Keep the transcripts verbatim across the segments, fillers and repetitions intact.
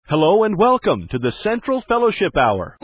Hello and welcome to the Central Fellowship Hour.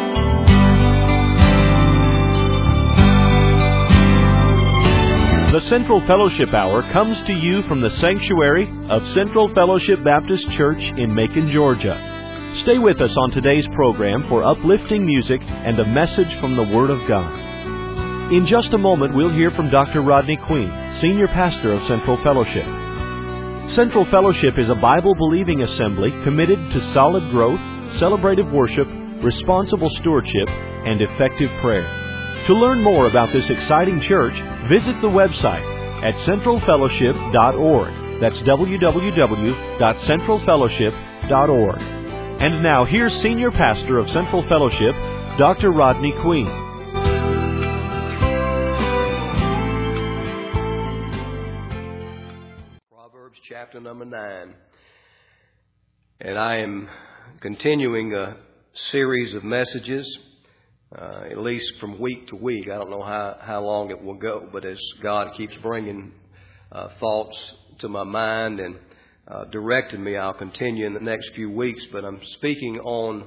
The Central Fellowship Hour comes to you from the sanctuary of Central Fellowship Baptist Church in Macon, Georgia. Stay with us on today's program for uplifting music and a message from the Word of God. In just a moment, we'll hear from Doctor Rodney Queen, Senior Pastor of Central Fellowship. Central Fellowship is a Bible-believing assembly committed to solid growth, celebrative worship, responsible stewardship, and effective prayer. To learn more about this exciting church, visit the website at central fellowship dot org. That's w w w dot central fellowship dot org. And now, here's Senior Pastor of Central Fellowship, Doctor Rodney Queen. Chapter number nine. And I am continuing a series of messages, uh, at least from week to week. I don't know how, how long it will go, but as God keeps bringing uh, thoughts to my mind and uh, directing me, I'll continue in the next few weeks. But I'm speaking on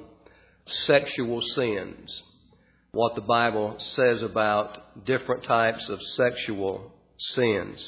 sexual sins, what the Bible says about different types of sexual sins.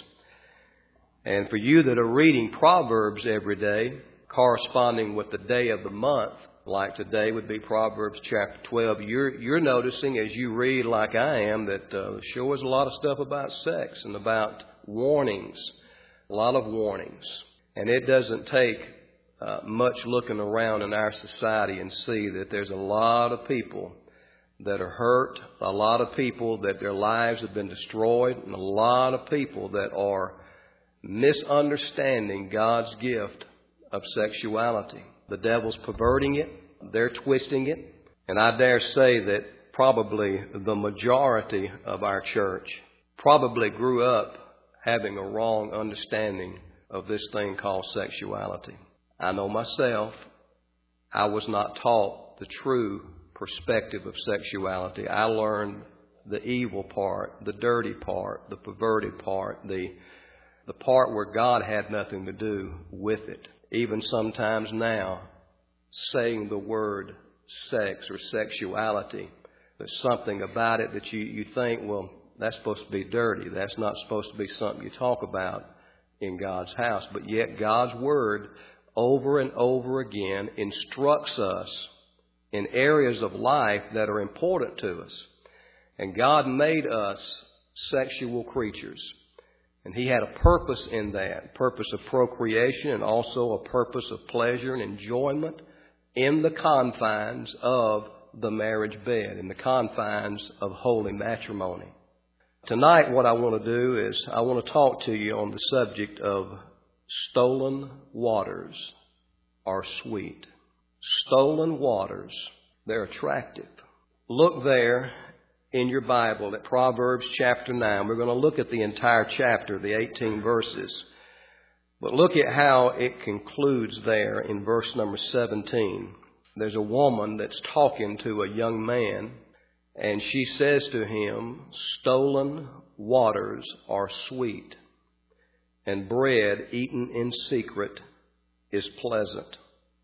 And for you that are reading Proverbs every day, corresponding with the day of the month, like today would be Proverbs chapter twelve, you're, you're noticing as you read like I am that uh, sure is a lot of stuff about sex and about warnings, a lot of warnings. And it doesn't take uh, much looking around in our society and see that there's a lot of people that are hurt, a lot of people that their lives have been destroyed, and a lot of people that are misunderstanding God's gift of sexuality. The devil's perverting it, they're twisting it, and I dare say that probably the majority of our church probably grew up having a wrong understanding of this thing called sexuality. I know myself, I was not taught the true perspective of sexuality. I learned the evil part, the dirty part, the perverted part, the The part where God had nothing to do with it. Even sometimes now, saying the word sex or sexuality, there's something about it that you, you think, well, that's supposed to be dirty. That's not supposed to be something you talk about in God's house. But yet God's Word over and over again instructs us in areas of life that are important to us. And God made us sexual creatures. And He had a purpose in that, purpose of procreation and also a purpose of pleasure and enjoyment in the confines of the marriage bed, in the confines of holy matrimony. Tonight what I want to do is I want to talk to you on the subject of stolen waters are sweet. Stolen waters, they're attractive. Look there in your Bible at Proverbs chapter nine. We're going to look at the entire chapter, the eighteen verses. But look at how it concludes there in verse number seventeen. There's a woman that's talking to a young man, and she says to him, "Stolen waters are sweet, and bread eaten in secret is pleasant.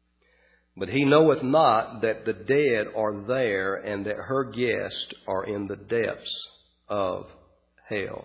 But he knoweth not that the dead are there, and that her guests are in the depths of hell."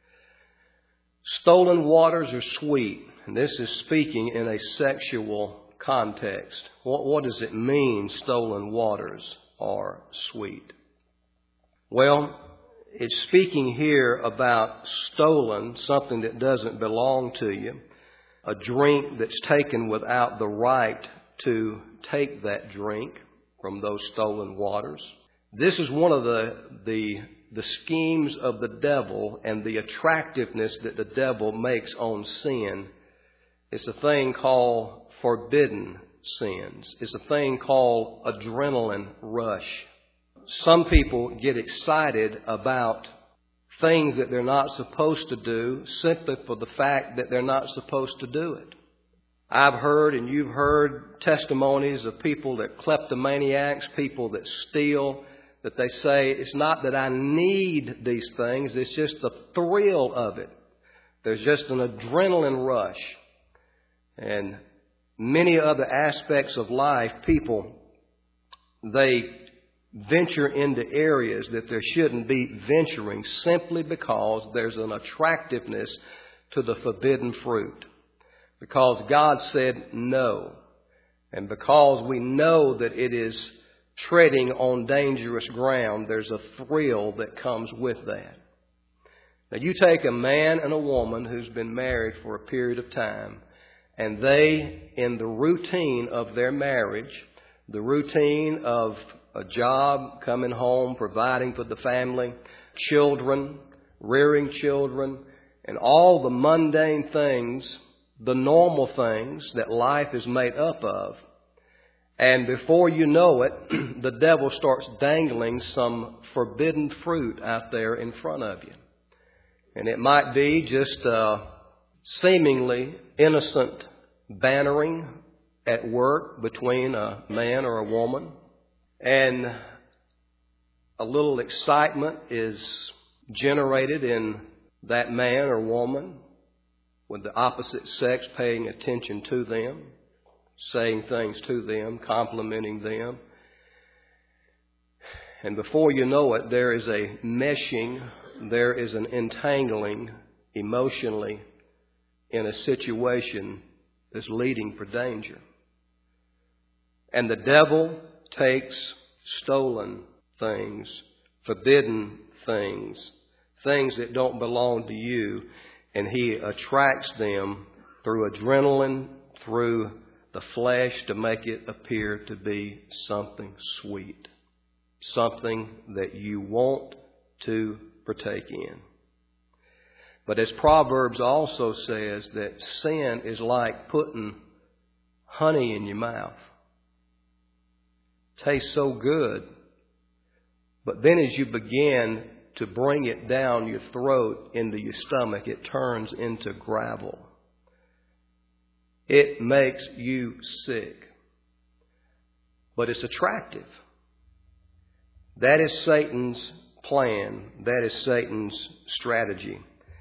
Stolen waters are sweet. And this is speaking in a sexual context. What, what does it mean, stolen waters are sweet? Well, it's speaking here about stolen, something that doesn't belong to you, a drink that's taken without the right to take that drink from those stolen waters. This is one of the, the, the schemes of the devil and the attractiveness that the devil makes on sin. It's a thing called forbidden sins. It's a thing called adrenaline rush. Some people get excited about things that they're not supposed to do simply for the fact that they're not supposed to do it. I've heard and you've heard testimonies of people that kleptomaniacs, people that steal, that they say, it's not that I need these things, it's just the thrill of it. There's just an adrenaline rush. And many other aspects of life, people, they venture into areas that there shouldn't be venturing simply because there's an attractiveness to the forbidden fruit. Because God said no. And because we know that it is treading on dangerous ground, there's a thrill that comes with that. Now you take a man and a woman who's been married for a period of time, and they, in the routine of their marriage, the routine of a job, coming home, providing for the family, children, rearing children, and all the mundane things, the normal things that life is made up of. And before you know it, the devil starts dangling some forbidden fruit out there in front of you. And it might be just a seemingly innocent bantering at work between a man or a woman. And a little excitement is generated in that man or woman with the opposite sex paying attention to them, saying things to them, complimenting them. And before you know it, there is a meshing, there is an entangling emotionally in a situation that's leading for danger. And the devil takes stolen things, forbidden things, things that don't belong to you, and he attracts them through adrenaline, through the flesh, to make it appear to be something sweet, something that you want to partake in. But as Proverbs also says, that sin is like putting honey in your mouth. Tastes so good, but then as you begin to bring it down your throat into your stomach, it turns into gravel. It makes you sick. But it's attractive. That is Satan's plan. That is Satan's strategy.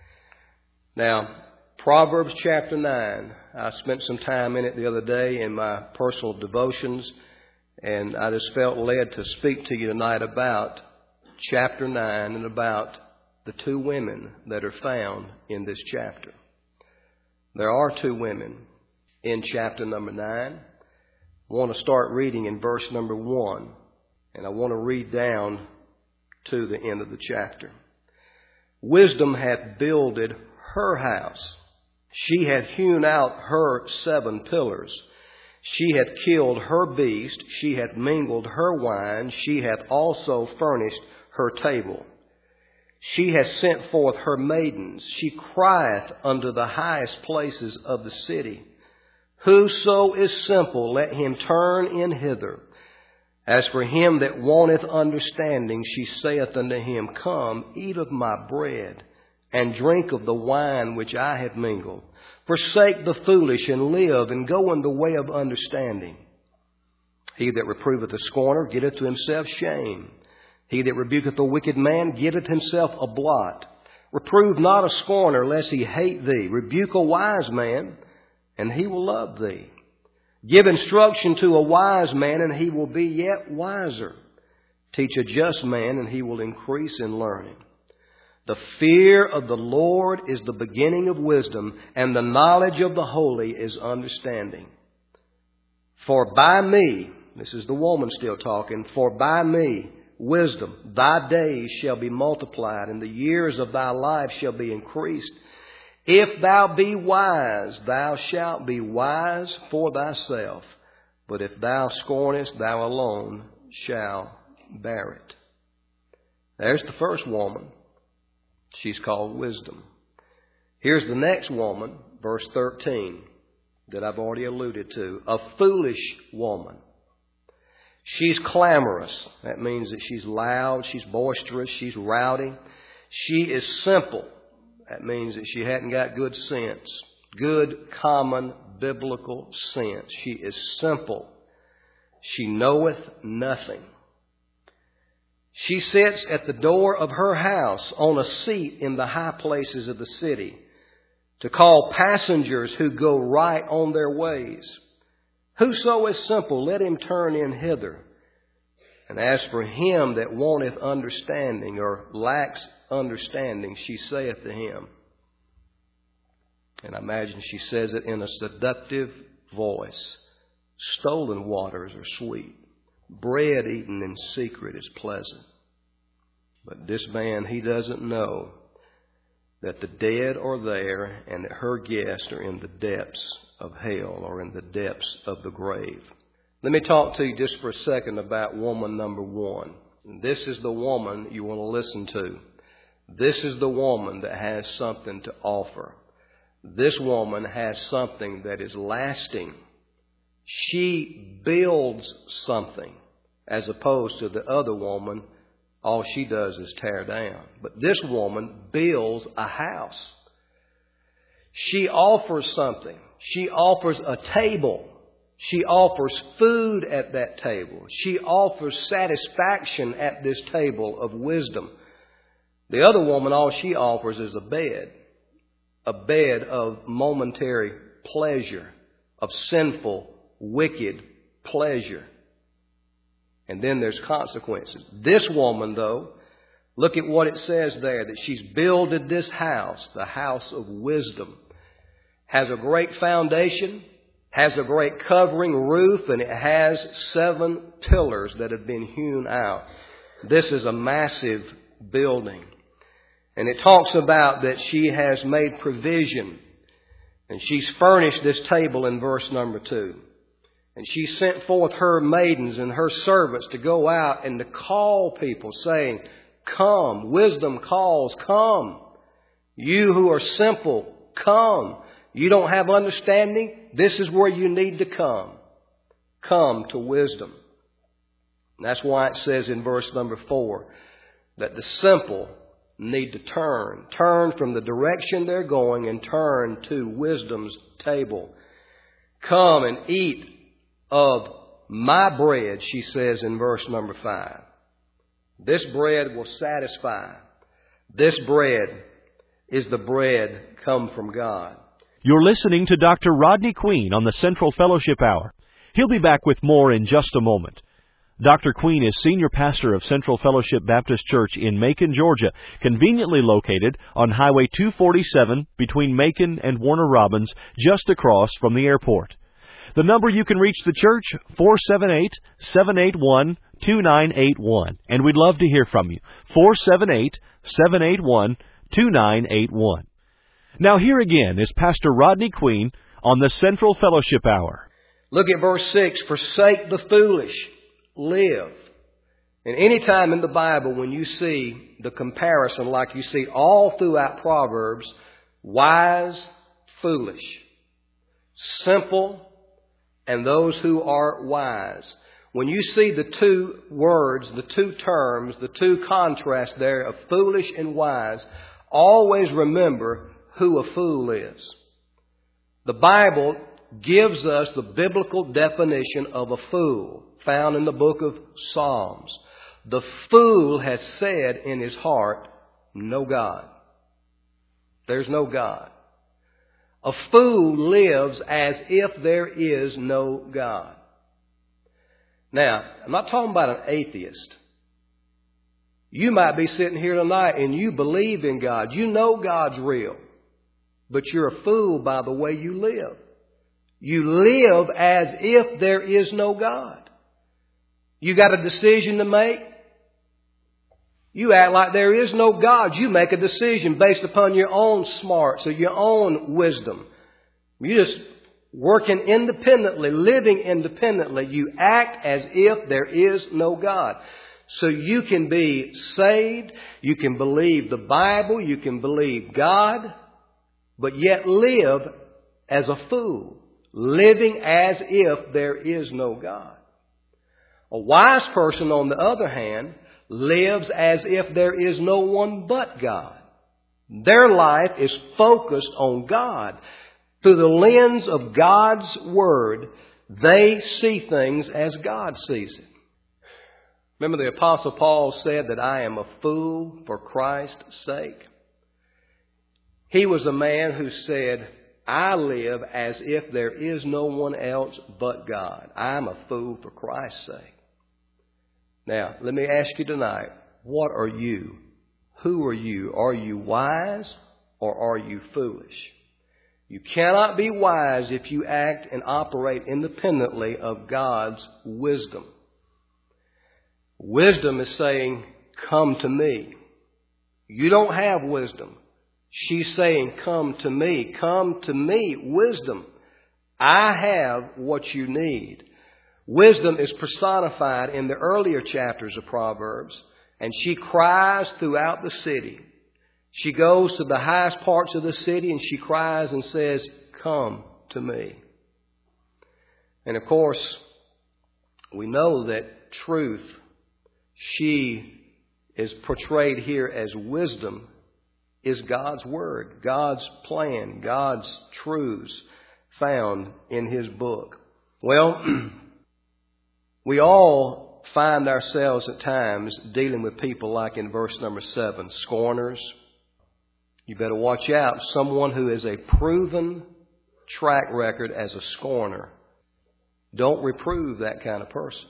Now, Proverbs chapter nine, I spent some time in it the other day in my personal devotions, and I just felt led to speak to you tonight about chapter nine and about the two women that are found in this chapter. There are two women in chapter number nine. I want to start reading in verse number one, and I want to read down to the end of the chapter. Wisdom hath builded her house. She hath hewn out her seven pillars. She hath killed her beast. She hath mingled her wine. She hath also furnished her table. She hath sent forth her maidens. She crieth unto the highest places of the city. Whoso is simple, let him turn in hither. As for him that wanteth understanding, she saith unto him, Come, eat of my bread, and drink of the wine which I have mingled. Forsake the foolish, and live, and go in the way of understanding. He that reproveth a scorner getteth to himself shame. He that rebuketh a wicked man getteth himself a blot. Reprove not a scorner, lest he hate thee. Rebuke a wise man, and he will love thee. Give instruction to a wise man, and he will be yet wiser. Teach a just man, and he will increase in learning. The fear of the Lord is the beginning of wisdom, and the knowledge of the holy is understanding. For by me, this is the woman still talking, for by me, wisdom, thy days shall be multiplied, and the years of thy life shall be increased. If thou be wise, thou shalt be wise for thyself. But if thou scornest, thou alone shalt bear it. There's the first woman. She's called wisdom. Here's the next woman, verse thirteen, that I've already alluded to. A foolish woman. She's clamorous. That means that she's loud, she's boisterous, she's rowdy. She is simple. That means that she hadn't got good sense. Good, common, biblical sense. She is simple. She knoweth nothing. She sits at the door of her house on a seat in the high places of the city to call passengers who go right on their ways. Whoso is simple, let him turn in hither. And as for him that wanteth understanding, or lacks understanding, she saith to him. And I imagine she says it in a seductive voice. Stolen waters are sweet. Bread eaten in secret is pleasant. But this man, he doesn't know that the dead are there and that her guests are in the depths of hell or in the depths of the grave. Let me talk to you just for a second about woman number one. This is the woman you want to listen to. This is the woman that has something to offer. This woman has something that is lasting. She builds something as opposed to the other woman. All she does is tear down. But this woman builds a house. She offers something. She offers a table. She offers food at that table. She offers satisfaction at this table of wisdom. The other woman, all she offers is a bed. A bed of momentary pleasure, of sinful, wicked pleasure. And then there's consequences. This woman, though, look at what it says there, that she's builded this house, the house of wisdom. Has a great foundation, has a great covering roof, and it has seven pillars that have been hewn out. This is a massive building. And it talks about that she has made provision. And she's furnished this table in verse number two. And she sent forth her maidens and her servants to go out and to call people, saying, come. Wisdom calls, come. You who are simple, come. You don't have understanding? This is where you need to come. Come to wisdom. And that's why it says in verse number four that the simple need to turn. Turn from the direction they're going and turn to wisdom's table. Come and eat of my bread, she says in verse number five. This bread will satisfy. This bread is the bread come from God. You're listening to Doctor Rodney Queen on the Central Fellowship Hour. He'll be back with more in just a moment. Doctor Queen is Senior Pastor of Central Fellowship Baptist Church in Macon, Georgia, conveniently located on Highway two forty-seven between Macon and Warner Robins, just across from the airport. The number you can reach the church, four seven eight, seven eight one, two nine eight one. And we'd love to hear from you, four seven eight, seven eight one, two nine eight one. Now here again is Pastor Rodney Queen on the Central Fellowship Hour. Look at verse six. Forsake the foolish, live. And any time in the Bible when you see the comparison like you see all throughout Proverbs, wise, foolish, simple, and those who are wise. When you see the two words, the two terms, the two contrasts there of foolish and wise, always remember who a fool is. The Bible gives us the biblical definition of a fool found in the book of Psalms. The fool has said in his heart, no God. There's no God. A fool lives as if there is no God. Now, I'm not talking about an atheist. You might be sitting here tonight and you believe in God. You know God's real. But you're a fool by the way you live. You live as if there is no God. You got a decision to make. You act like there is no God. You make a decision based upon your own smarts or your own wisdom. You're just working independently, living independently. You act as if there is no God. So you can be saved. You can believe the Bible. You can believe God. But yet live as a fool, living as if there is no God. A wise person, on the other hand, lives as if there is no one but God. Their life is focused on God. Through the lens of God's Word, they see things as God sees it. Remember the Apostle Paul said that I am a fool for Christ's sake. He was a man who said, I live as if there is no one else but God. I'm a fool for Christ's sake. Now, let me ask you tonight, what are you? Who are you? Are you wise or are you foolish? You cannot be wise if you act and operate independently of God's wisdom. Wisdom is saying, come to me. You don't have wisdom. She's saying, come to me. Come to me, wisdom. I have what you need. Wisdom is personified in the earlier chapters of Proverbs, and she cries throughout the city. She goes to the highest parts of the city and she cries and says, come to me. And of course, we know that truth, she is portrayed here as wisdom, is God's Word, God's plan, God's truths found in His book. Well, we all find ourselves at times dealing with people like in verse number seven, scorners. You better watch out. Someone who is a proven track record as a scorner. Don't reprove that kind of person.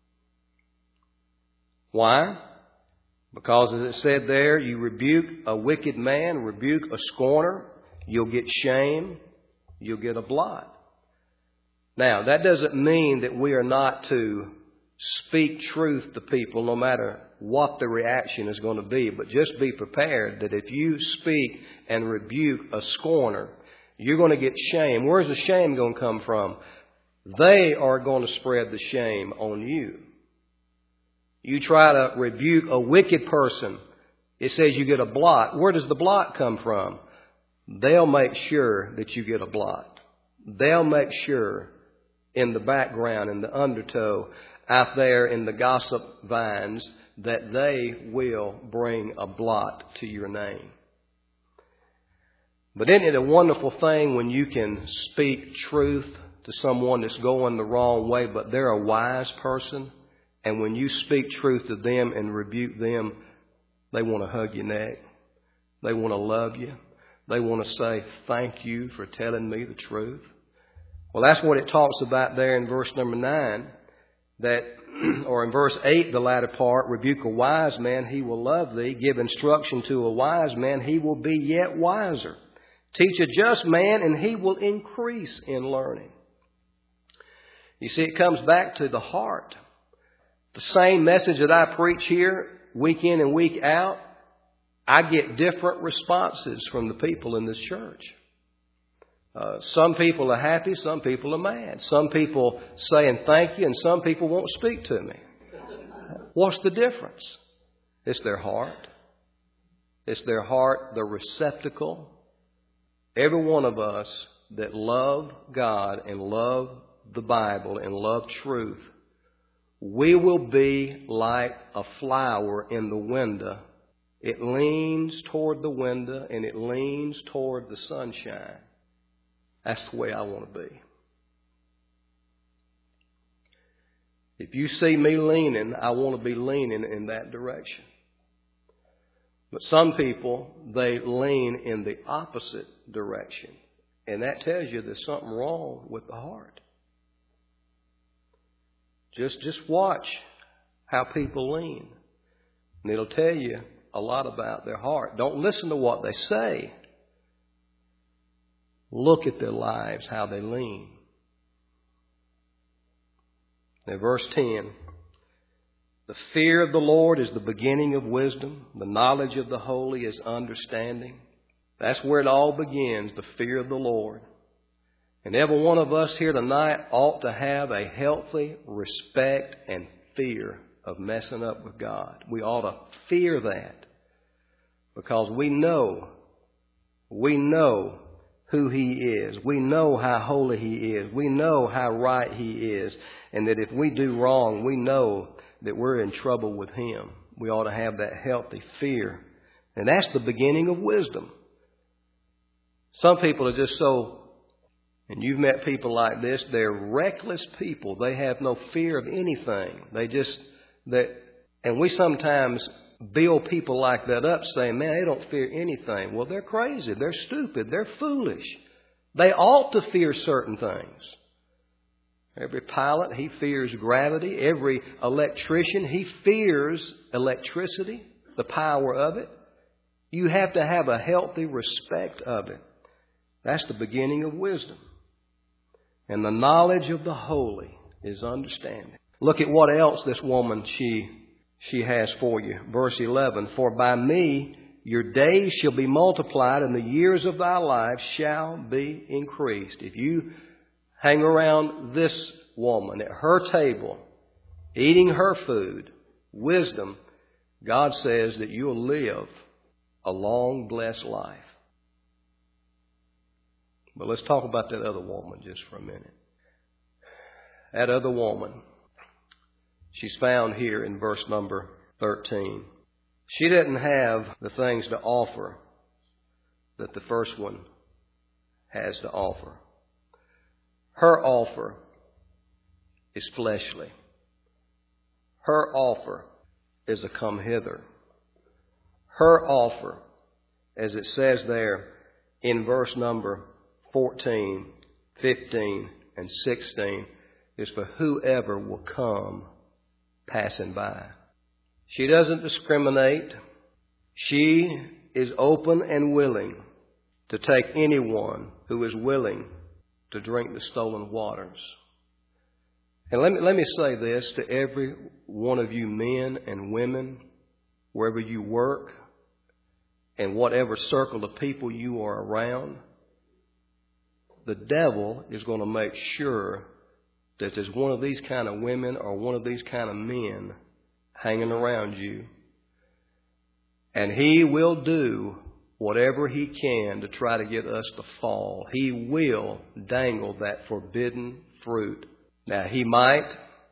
Why? Because as it said there, you rebuke a wicked man, rebuke a scorner, you'll get shame, you'll get a blot. Now, that doesn't mean that we are not to speak truth to people no matter what the reaction is going to be. But just be prepared that if you speak and rebuke a scorner, you're going to get shame. Where's the shame going to come from? They are going to spread the shame on you. You try to rebuke a wicked person, it says you get a blot. Where does the blot come from? They'll make sure that you get a blot. They'll make sure in the background, in the undertow, out there in the gossip vines, that they will bring a blot to your name. But isn't it a wonderful thing when you can speak truth to someone that's going the wrong way, but they're a wise person, and when you speak truth to them and rebuke them, they want to hug your neck. They want to love you. They want to say, thank you for telling me the truth. Well, that's what it talks about there in verse number nine. That, or in verse eight, the latter part, rebuke a wise man, he will love thee. Give instruction to a wise man, he will be yet wiser. Teach a just man, and he will increase in learning. You see, it comes back to the heart. The same message that I preach here, week in and week out, I get different responses from the people in this church. Uh, some people are happy, some people are mad. Some people saying thank you, and some people won't speak to me. What's the difference? It's their heart. It's their heart, the receptacle. Every one of us that love God and love the Bible and love truth, we will be like a flower in the window. It leans toward the window and it leans toward the sunshine. That's the way I want to be. If you see me leaning, I want to be leaning in that direction. But some people, they lean in the opposite direction. And that tells you there's something wrong with the heart. Just, just watch how people lean. And it'll tell you a lot about their heart. Don't listen to what they say. Look at their lives, how they lean. Now, verse ten. The fear of the Lord is the beginning of wisdom. The knowledge of the holy is understanding. That's where it all begins, the fear of the Lord. And every one of us here tonight ought to have a healthy respect and fear of messing up with God. We ought to fear that because we know, we know who He is. We know how holy He is. We know how right He is. And that if we do wrong, we know that we're in trouble with Him. We ought to have that healthy fear. And that's the beginning of wisdom. Some people are just so, and you've met people like this, they're reckless people. They have no fear of anything. They just, that, and we sometimes build people like that up saying, man, they don't fear anything. Well, they're crazy. They're stupid. They're foolish. They ought to fear certain things. Every pilot, he fears gravity. Every electrician, he fears electricity, the power of it. You have to have a healthy respect of it. That's the beginning of wisdom. And the knowledge of the holy is understanding. Look at what else this woman, she, she has for you. Verse eleven, for by me your days shall be multiplied, and the years of thy life shall be increased. If you hang around this woman at her table, eating her food, wisdom, God says that you'll live a long, blessed life. But let's talk about that other woman just for a minute. That other woman, she's found here in verse number thirteen. She didn't have the things to offer that the first one has to offer. Her offer is fleshly. Her offer is a come hither. Her offer, as it says there in verse number fourteen, fifteen, and sixteen, is for whoever will come passing by. She doesn't discriminate. She is open and willing to take anyone who is willing to drink the stolen waters. And let me, let me say this to every one of you men and women, wherever you work, and whatever circle of people you are around. The devil is going to make sure that there's one of these kind of women or one of these kind of men hanging around you. And he will do whatever he can to try to get us to fall. He will dangle that forbidden fruit. Now, he might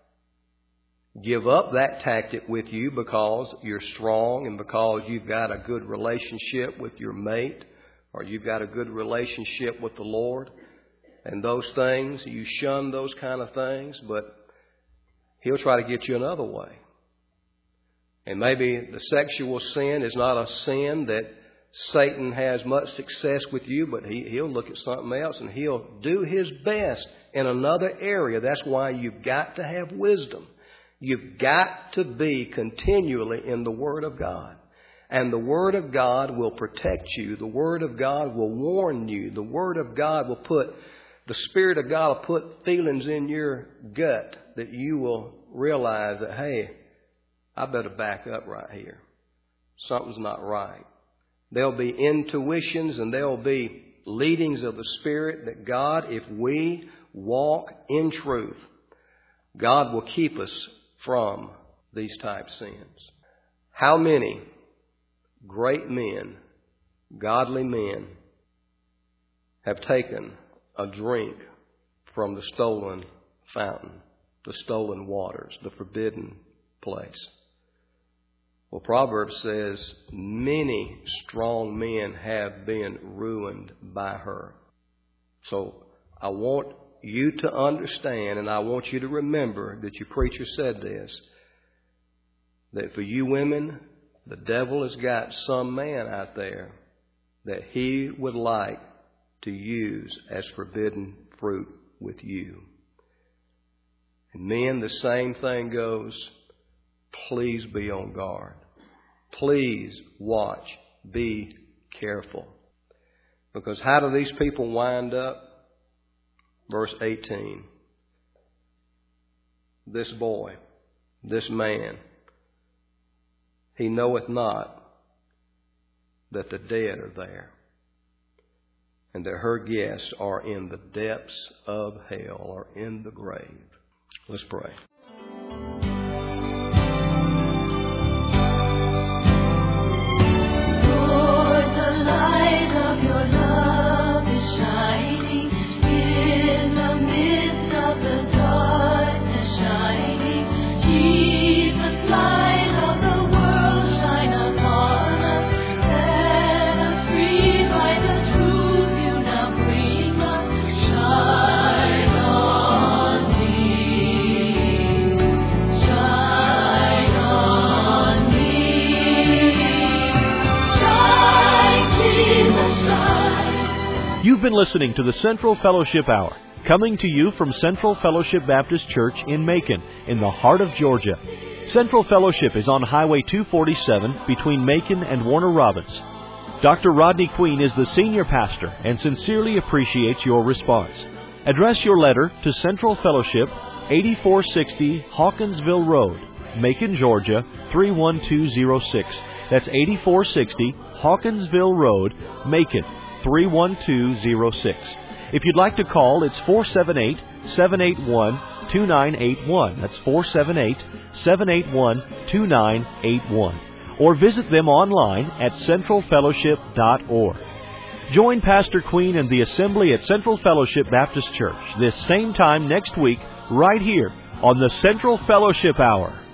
give up that tactic with you because you're strong and because you've got a good relationship with your mate or you've got a good relationship with the Lord. And those things, you shun those kind of things, but he'll try to get you another way. And maybe the sexual sin is not a sin that Satan has much success with you, but he, he'll look at something else and he'll do his best in another area. That's why you've got to have wisdom. You've got to be continually in the Word of God. And the Word of God will protect you. The Word of God will warn you. The Word of God will put, the Spirit of God will put feelings in your gut that you will realize that, hey, I better back up right here. Something's not right. There'll be intuitions and there'll be leadings of the Spirit that God, if we walk in truth, God will keep us from these type sins. How many great men, godly men, have taken a drink from the stolen fountain, the stolen waters, the forbidden place? Well, Proverbs says many strong men have been ruined by her. So I want you to understand, and I want you to remember that your preacher said this, that for you women, the devil has got some man out there that he would like to use as forbidden fruit with you. And men, the same thing goes. Please be on guard. Please watch. Be careful. Because how do these people wind up? Verse eighteen. This boy, this man, he knoweth not that the dead are there, and that her guests are in the depths of hell, or in the grave. Let's pray. Shine on me. been listening to the Central Fellowship Hour, coming to you from Central Fellowship Baptist Church in Macon, in the heart of Georgia. Central Fellowship is on Highway two forty-seven between Macon and Warner Robins. Doctor Rodney Queen is the senior pastor and sincerely appreciates your response. Address your letter to Central Fellowship, eighty-four sixty Hawkinsville Road, Macon, Georgia, three one two zero six. That's eighty-four sixty Hawkinsville Road, Macon, three one two zero six. If you'd like to call, it's four seven eight, seven eight one, two nine eight one. That's four seven eight, seven eight one, two nine eight one. Or visit them online at central fellowship dot org. Join Pastor Queen and the assembly at Central Fellowship Baptist Church this same time next week, right here on the Central Fellowship Hour.